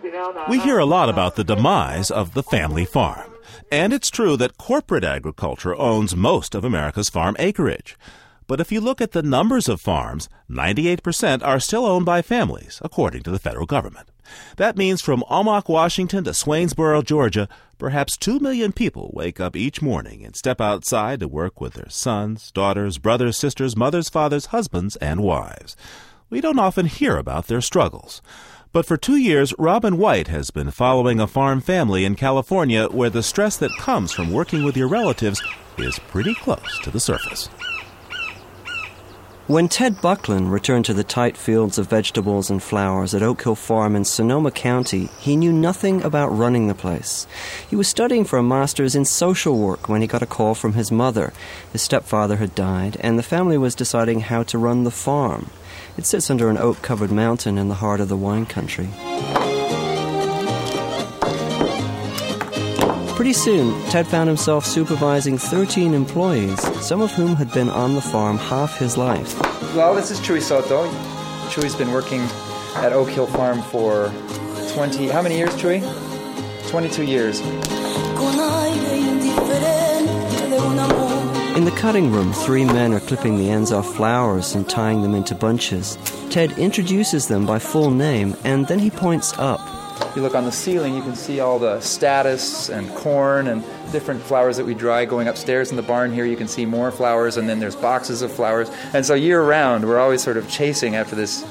We hear a lot about the demise of the family farm. And it's true that corporate agriculture owns most of America's farm acreage. But if you look at the numbers of farms, 98% are still owned by families, according to the federal government. That means from Omak, Washington to Swainsboro, Georgia, perhaps 2 million people wake up each morning and step outside to work with their sons, daughters, brothers, sisters, mothers, fathers, husbands, and wives. We don't often hear about their struggles. But for 2 years, Robin White has been following a farm family in California where the stress that comes from working with your relatives is pretty close to the surface. When Ted Buckland returned to the tight fields of vegetables and flowers at Oak Hill Farm in Sonoma County, he knew nothing about running the place. He was studying for a master's in social work when he got a call from his mother. His stepfather had died, and the family was deciding how to run the farm. It sits under an oak-covered mountain in the heart of the wine country. Pretty soon, Ted found himself supervising 13 employees, some of whom had been on the farm half his life. Well, this is Chuy Soto. Chuy's been working at Oak Hill Farm for how many years, Chuy? 22 years. In the cutting room, 3 men are clipping the ends off flowers and tying them into bunches. Ted introduces them by full name, and then he points up. If you look on the ceiling, you can see all the statice and corn and different flowers that we dry. Going upstairs in the barn here, you can see more flowers, and then there's boxes of flowers. And so year-round, we're always sort of chasing after this,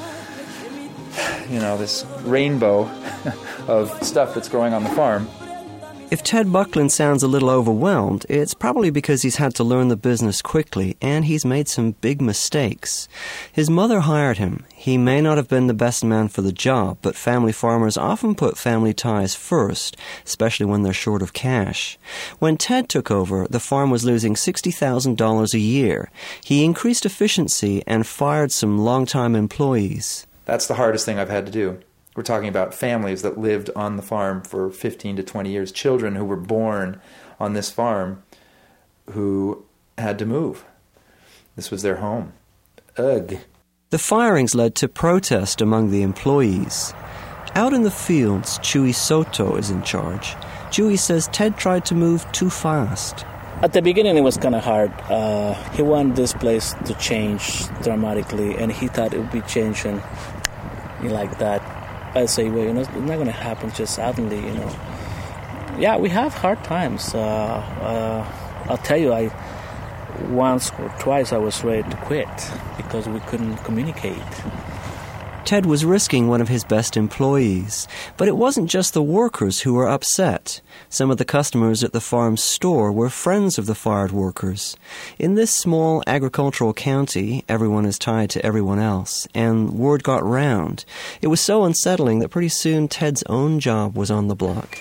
this rainbow of stuff that's growing on the farm. If Ted Buckland sounds a little overwhelmed, it's probably because he's had to learn the business quickly, and he's made some big mistakes. His mother hired him. He may not have been the best man for the job, but family farmers often put family ties first, especially when they're short of cash. When Ted took over, the farm was losing $60,000 a year. He increased efficiency and fired some long-time employees. That's the hardest thing I've had to do. We're talking about families that lived on the farm for 15 to 20 years, children who were born on this farm who had to move. This was their home. Ugh. The firings led to protest among the employees. Out in the fields, Chuy Soto is in charge. Chuy says Ted tried to move too fast. At the beginning, it was kind of hard. He wanted this place to change dramatically, and he thought it would be changing like that. I say, well, it's not going to happen just suddenly, Yeah, we have hard times. I'll tell you, once or twice I was ready to quit because we couldn't communicate. Ted was risking one of his best employees. But it wasn't just the workers who were upset. Some of the customers at the farm's store were friends of the fired workers. In this small agricultural county, everyone is tied to everyone else, and word got round. It was so unsettling that pretty soon Ted's own job was on the block.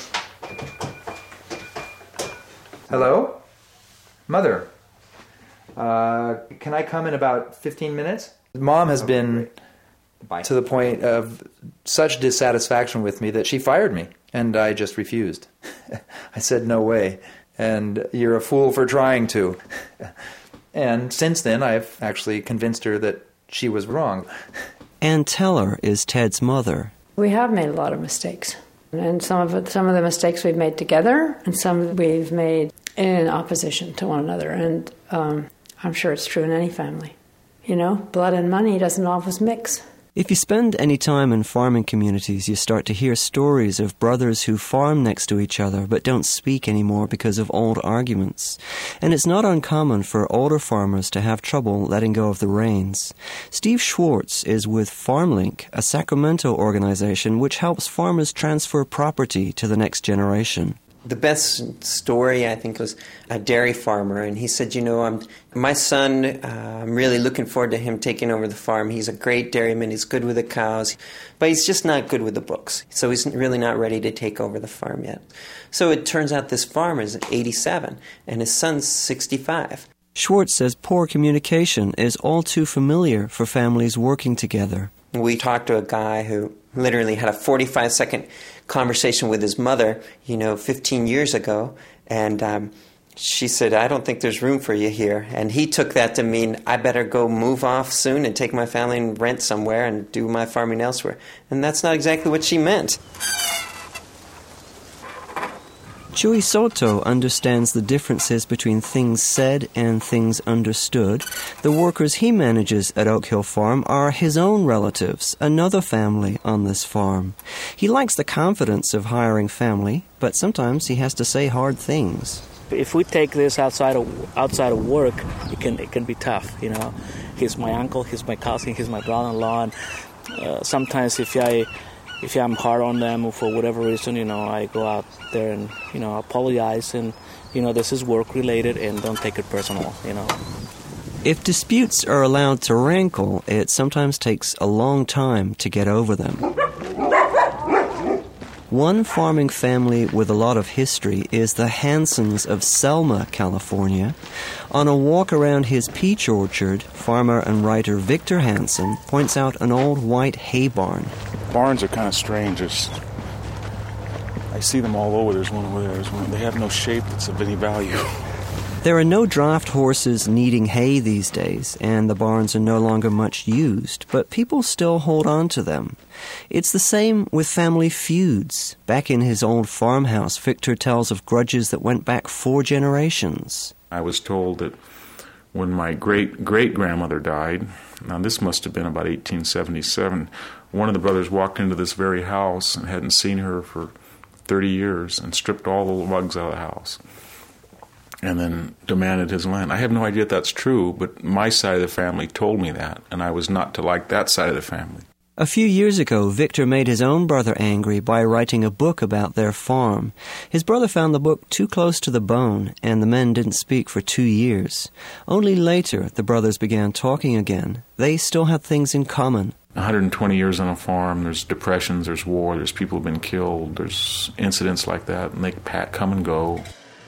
Hello? Mother? Can I come in about 15 minutes? Mom has been to the point of such dissatisfaction with me that she fired me, and I just refused. I said, no way, and you're a fool for trying to. And since then, I've actually convinced her that she was wrong. Ann Teller is Ted's mother. We have made a lot of mistakes, and some of the mistakes we've made together, and some we've made in opposition to one another, and I'm sure it's true in any family. Blood and money doesn't always mix. If you spend any time in farming communities, you start to hear stories of brothers who farm next to each other but don't speak anymore because of old arguments. And it's not uncommon for older farmers to have trouble letting go of the reins. Steve Schwartz is with FarmLink, a Sacramento organization which helps farmers transfer property to the next generation. The best story, I think, was a dairy farmer, and he said, my son, I'm really looking forward to him taking over the farm. He's a great dairyman, he's good with the cows, but he's just not good with the books, so he's really not ready to take over the farm yet. So it turns out this farmer is 87, and his son's 65. Schwartz says poor communication is all too familiar for families working together. We talked to a guy who literally had a 45-second conversation with his mother, 15 years ago, and she said, I don't think there's room for you here. And he took that to mean, I better go move off soon and take my family and rent somewhere and do my farming elsewhere. And that's not exactly what she meant. Chuy Soto understands the differences between things said and things understood. The workers he manages at Oak Hill Farm are his own relatives, another family on this farm. He likes the confidence of hiring family, but sometimes he has to say hard things. If we take this outside of work, it can be tough. You know, he's my uncle, he's my cousin, he's my brother-in-law, and sometimes if I'm hard on them for whatever reason, you know, I go out there and, you know, apologize and, you know, this is work related and don't take it personal, you know. If disputes are allowed to rankle, it sometimes takes a long time to get over them. One farming family with a lot of history is the Hansons of Selma, California. On a walk around his peach orchard, farmer and writer Victor Hanson points out an old white hay barn. Barns are kind of strange. I see them all over. There's one over there. They have no shape that's of any value. There are no draft horses needing hay these days, and the barns are no longer much used, but people still hold on to them. It's the same with family feuds. Back in his old farmhouse, Victor tells of grudges that went back 4 generations. I was told that when my great-great-grandmother died, now this must have been about 1877, one of the brothers walked into this very house and hadn't seen her for 30 years and stripped all the rugs out of the house and then demanded his land. I have no idea if that's true, but my side of the family told me that, and I was not to like that side of the family. A few years ago, Victor made his own brother angry by writing a book about their farm. His brother found the book too close to the bone, and the men didn't speak for 2 years. Only later, the brothers began talking again. They still had things in common. 120 years on a farm, there's depressions, there's war, there's people who've been killed, there's incidents like that, and they come and go.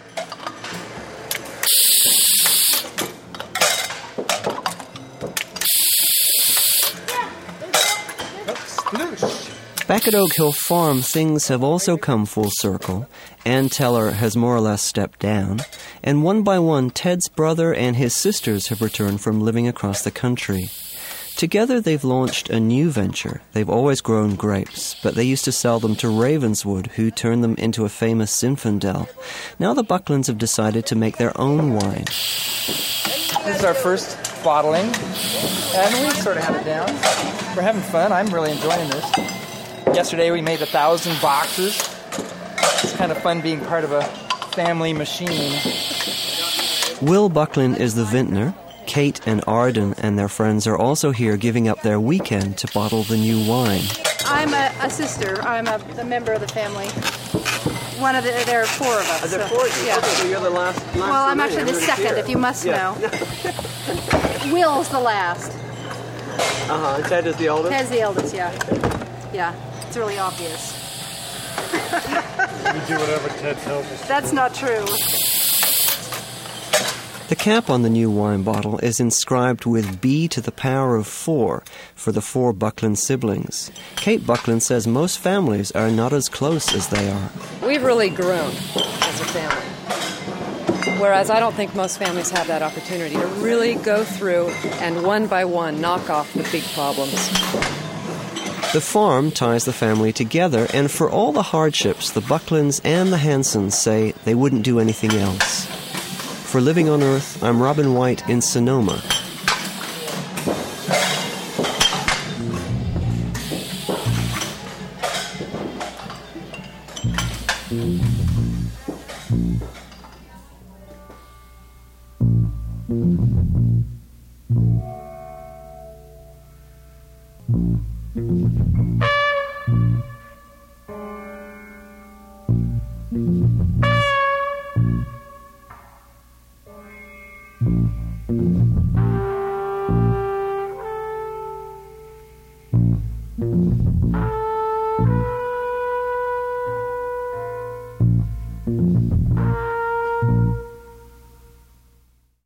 Back at Oak Hill Farm, things have also come full circle. Ann Teller has more or less stepped down, and one by one, Ted's brother and his sisters have returned from living across the country. Together, they've launched a new venture. They've always grown grapes, but they used to sell them to Ravenswood, who turned them into a famous Zinfandel. Now the Bucklands have decided to make their own wine. This is our first bottling, and we sort of have it down. We're having fun. I'm really enjoying this. Yesterday we made 1,000 boxes. It's kind of fun being part of a family machine. Will Buckland is the vintner. Kate and Arden and their friends are also here giving up their weekend to bottle the new wine. I'm a sister. I'm a member of the family. There are 4 of us. Are there 4 of you? Yeah. Okay, so you're the last well, I'm actually the second, if you must know. Will's the last. Ted is the oldest? Ted's the eldest, yeah. Yeah, it's really obvious. We do whatever Ted tells us. That's not true. The cap on the new wine bottle is inscribed with B to the power of 4 for the 4 Buckland siblings. Kate Buckland says most families are not as close as they are. We've really grown as a family. Whereas I don't think most families have that opportunity to really go through and one by one knock off the big problems. The farm ties the family together, and for all the hardships, the Bucklands and the Hansons say they wouldn't do anything else. For Living on Earth, I'm Robin White in Sonoma.